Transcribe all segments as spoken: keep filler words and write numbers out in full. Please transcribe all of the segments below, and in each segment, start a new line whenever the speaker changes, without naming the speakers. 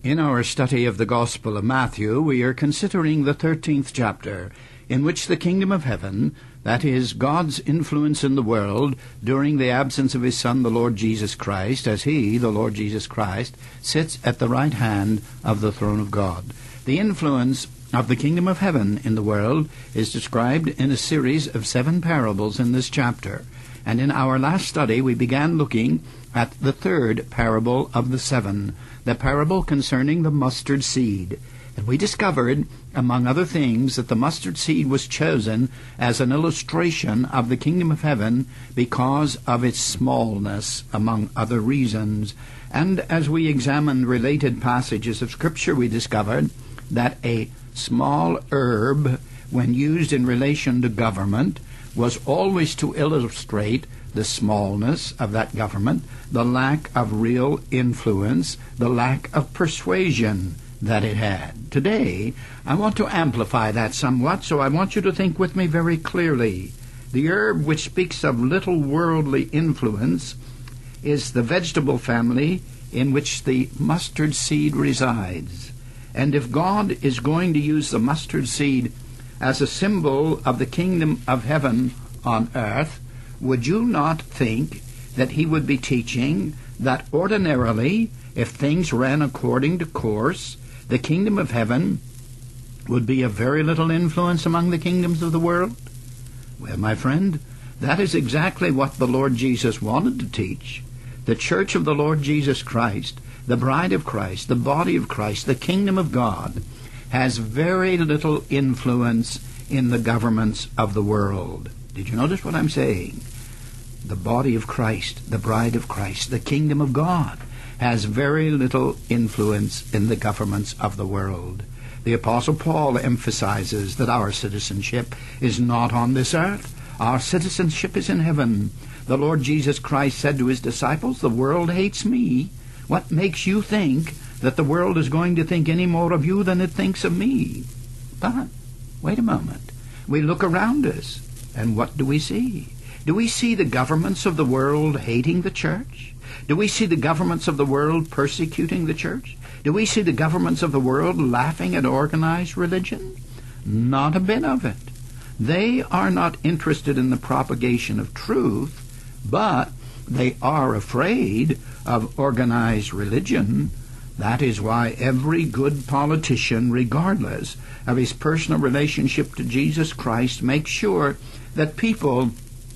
In our study of the Gospel of Matthew, we are considering the thirteenth chapter, in which the kingdom of heaven, that is, God's influence in the world during the absence of his Son, the Lord Jesus Christ, as he, the Lord Jesus Christ, sits at the right hand of the throne of God. The influence of the kingdom of heaven in the world is described in a series of seven parables in this chapter. And in our last study, we began looking at the third parable of the seven, the parable concerning the mustard seed. And we discovered, among other things, that the mustard seed was chosen as an illustration of the kingdom of heaven because of its smallness, among other reasons. And as we examined related passages of Scripture, we discovered that a small herb, when used in relation to government, was always to illustrate the smallness of that government, the lack of real influence, the lack of persuasion that it had. Today, I want to amplify that somewhat, so I want you to think with me very clearly. The herb which speaks of little worldly influence is the vegetable family in which the mustard seed resides. And if God is going to use the mustard seed as a symbol of the kingdom of heaven on earth, would you not think that he would be teaching that ordinarily, if things ran according to course, the kingdom of heaven would be of very little influence among the kingdoms of the world? Well, my friend, that is exactly what the Lord Jesus wanted to teach. The church of the Lord Jesus Christ, the bride of Christ, the body of Christ, the kingdom of God, has very little influence in the governments of the world. Did you notice what I'm saying? The body of Christ, the bride of Christ, the kingdom of God has very little influence in the governments of the world. The Apostle Paul emphasizes that our citizenship is not on this earth. Our citizenship is in heaven. The Lord Jesus Christ said to his disciples, "The world hates me." What makes you think that the world is going to think any more of you than it thinks of me? But, wait a moment. We look around us, and what do we see? Do we see the governments of the world hating the church? Do we see the governments of the world persecuting the church? Do we see the governments of the world laughing at organized religion? Not a bit of it. They are not interested in the propagation of truth, but they are afraid of organized religion. That is why every good politician, regardless of his personal relationship to Jesus Christ, makes sure that people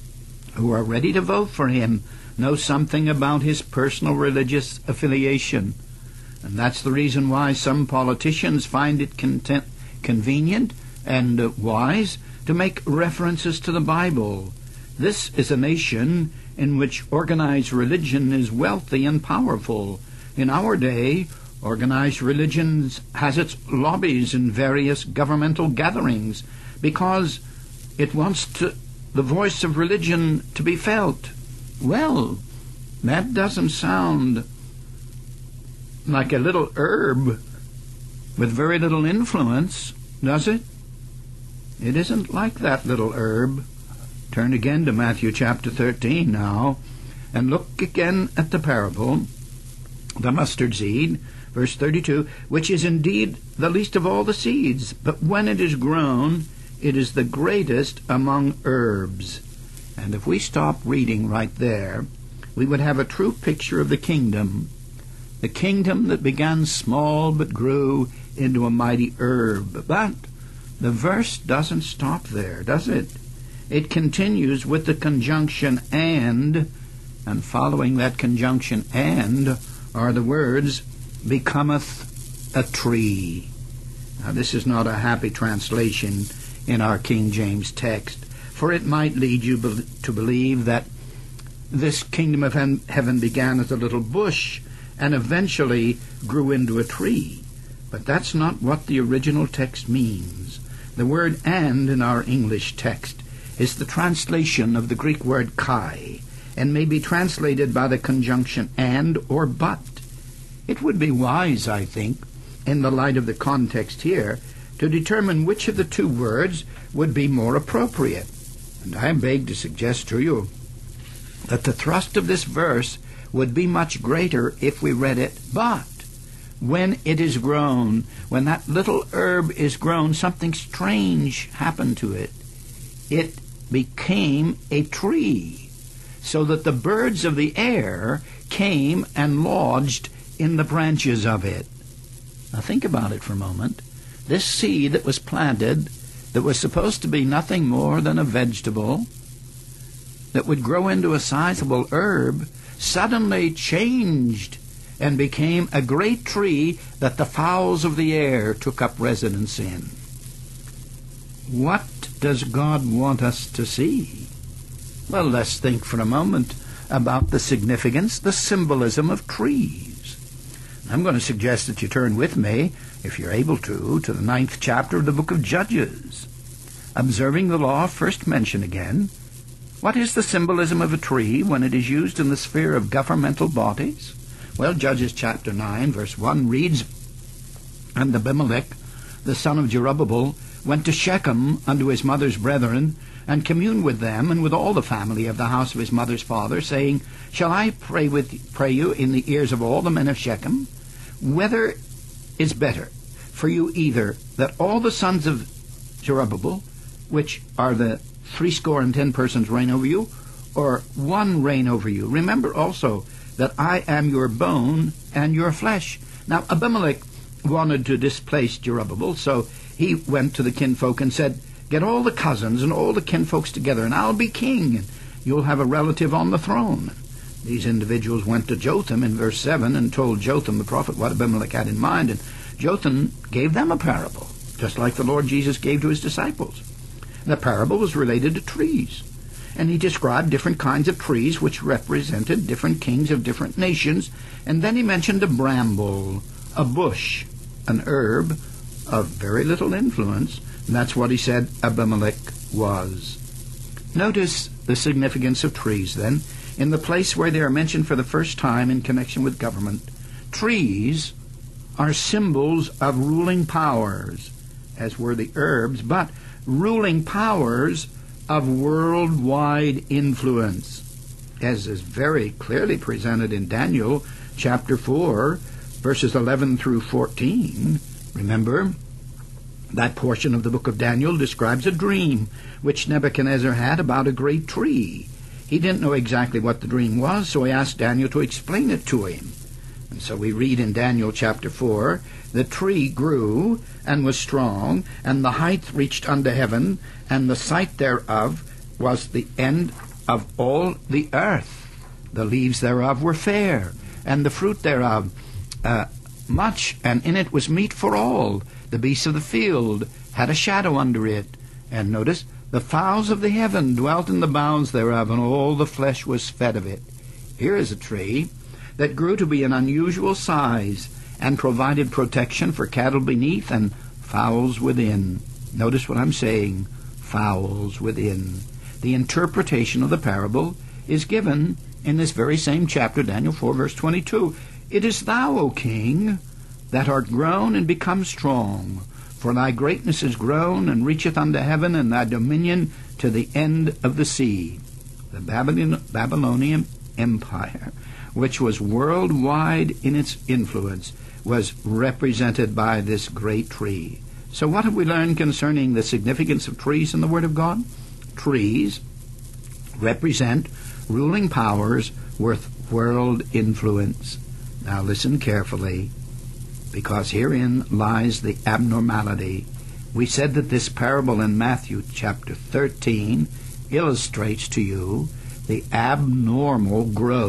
who are ready to vote for him know something about his personal religious affiliation. And that's the reason why some politicians find it content, convenient and uh, wise to make references to the Bible. This is a nation in which organized religion is wealthy and powerful. In our day, organized religion has its lobbies in various governmental gatherings because it wants to, the voice of religion to be felt. Well, that doesn't sound like a little herb with very little influence, does it? It isn't like that little herb. Turn again to Matthew chapter thirteen now, and look again at the parable, the mustard seed, verse thirty-two, which is indeed the least of all the seeds, but when it is grown, it is the greatest among herbs. And if we stop reading right there, we would have a true picture of the kingdom, the kingdom that began small but grew into a mighty herb. But the verse doesn't stop there, does it? It continues with the conjunction and, and following that conjunction and are the words, becometh a tree. Now this is not a happy translation in our King James text, for it might lead you be- to believe that this kingdom of he- heaven began as a little bush and eventually grew into a tree. But that's not what the original text means. The word and in our English text is the translation of the Greek word kai, and may be translated by the conjunction and or but. It would be wise, I think, in the light of the context here, to determine which of the two words would be more appropriate. And I beg to suggest to you that the thrust of this verse would be much greater if we read it but. when it is grown, when that little herb is grown, something strange happened to it. It became a tree, so that the birds of the air came and lodged in the branches of it. Now think about it for a moment. This seed that was planted, that was supposed to be nothing more than a vegetable, that would grow into a sizable herb, suddenly changed and became a great tree that the fowls of the air took up residence in. What does God want us to see? Well, let's think for a moment about the significance, the symbolism of trees. I'm going to suggest that you turn with me, if you're able to, to the ninth chapter of the book of Judges. Observing the law first mentioned again, what is the symbolism of a tree when it is used in the sphere of governmental bodies? Well, Judges chapter nine, verse one reads, And Abimelech, the son of Jerubbaal, went to Shechem unto his mother's brethren, and communed with them and with all the family of the house of his mother's father, saying, Shall I pray with pray you in the ears of all the men of Shechem? Whether is better for you either that all the sons of Jerubbaal, which are the threescore and ten persons, reign over you, or one reign over you? Remember also that I am your bone and your flesh. Now Abimelech wanted to displace Jerubbaal, so he went to the kinfolk and said, Get all the cousins and all the kinfolks together, and I'll be king, and you'll have a relative on the throne. These individuals went to Jotham in verse seven and told Jotham the prophet what Abimelech had in mind, and Jotham gave them a parable, just like the Lord Jesus gave to his disciples. The parable was related to trees, and he described different kinds of trees which represented different kings of different nations, and then he mentioned a bramble, a bush, an herb of very little influence, and that's what he said Abimelech was. Notice the significance of trees, then, in the place where they are mentioned for the first time in connection with government. Trees are symbols of ruling powers, as were the herbs, but ruling powers of worldwide influence, as is very clearly presented in Daniel chapter four, verses eleven through fourteen. Remember, that portion of the book of Daniel describes a dream which Nebuchadnezzar had about a great tree. He didn't know exactly what the dream was, so he asked Daniel to explain it to him. And so we read in Daniel chapter four, The tree grew and was strong, and the height reached unto heaven, and the sight thereof was the end of all the earth. The leaves thereof were fair, and the fruit thereof uh, much, and in it was meat for all. The beasts of the field had a shadow under it. And notice, the fowls of the heaven dwelt in the boughs thereof, and all the flesh was fed of it. Here is a tree that grew to be an unusual size, and provided protection for cattle beneath and fowls within. Notice what I'm saying, fowls within. The interpretation of the parable is given in this very same chapter, Daniel four, verse twenty-two. It is thou, O king, that art grown and become strong, for thy greatness is grown and reacheth unto heaven, and thy dominion to the end of the sea. The Babylon, Babylonian Empire, which was worldwide in its influence, was represented by this great tree. So what have we learned concerning the significance of trees in the Word of God? Trees represent ruling powers with world influence. Now listen carefully, because herein lies the abnormality. We said that this parable in Matthew chapter thirteen illustrates to you the abnormal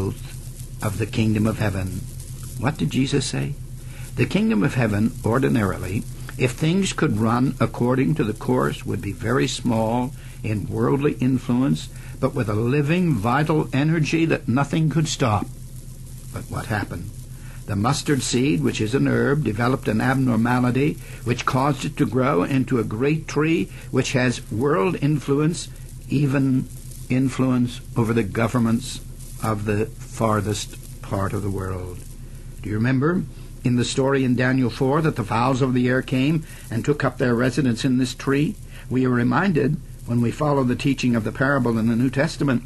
growth of the kingdom of heaven. What did Jesus say? The kingdom of heaven, ordinarily, if things could run according to the course, would be very small in worldly influence, but with a living, vital energy that nothing could stop. But what happened? The mustard seed, which is an herb, developed an abnormality which caused it to grow into a great tree which has world influence, even influence over the governments of the farthest part of the world. Do you remember in the story in Daniel four that the fowls of the air came and took up their residence in this tree? We are reminded, when we follow the teaching of the parable in the New Testament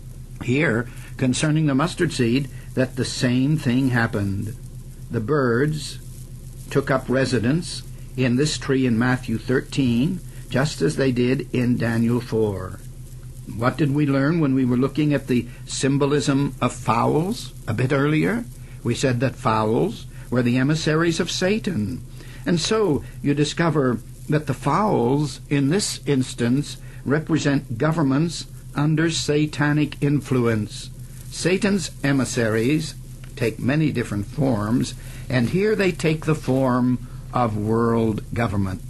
here concerning the mustard seed, that the same thing happened. The birds took up residence in this tree in Matthew thirteen, just as they did in Daniel four. What did we learn when we were looking at the symbolism of fowls a bit earlier? We said that fowls were the emissaries of Satan. And so you discover that the fowls in this instance represent governments under satanic influence. Satan's emissaries take many different forms, and here they take the form of world government.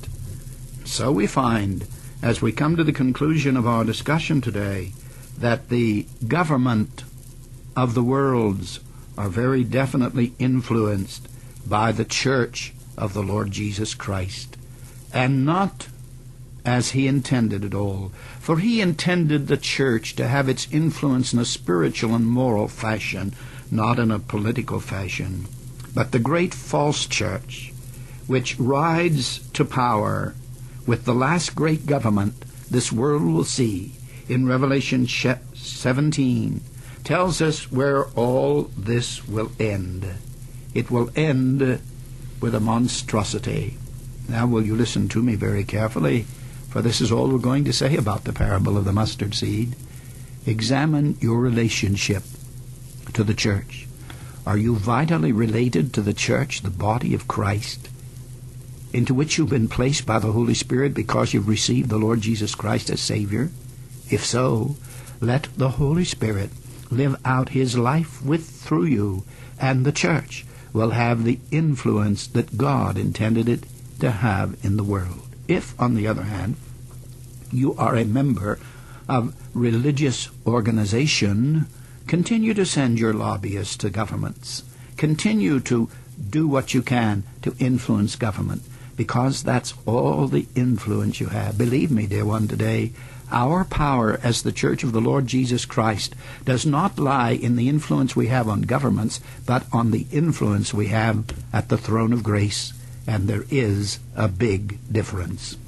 So we find, as we come to the conclusion of our discussion today, that the government of the worlds are very definitely influenced by the church of the Lord Jesus Christ, and not as he intended it all. For he intended the church to have its influence in a spiritual and moral fashion, not in a political fashion. But the great false church, which rides to power with the last great government this world will see in Revelation seventeen, tells us where all this will end. It will end with a monstrosity. Now will you listen to me very carefully, for this is all we're going to say about the parable of the mustard seed. Examine your relationship to the church. Are you vitally related to the church, the body of Christ, into which you've been placed by the Holy Spirit because you've received the Lord Jesus Christ as Savior? If so, let the Holy Spirit live out his life with through you, and the church will have the influence that God intended it to have in the world. If, on the other hand, you are a member of religious organization, continue to send your lobbyists to governments. Continue to do what you can to influence government, because that's all the influence you have. Believe me, dear one, today, our power as the Church of the Lord Jesus Christ does not lie in the influence we have on governments, but on the influence we have at the throne of grace. And there is a big difference.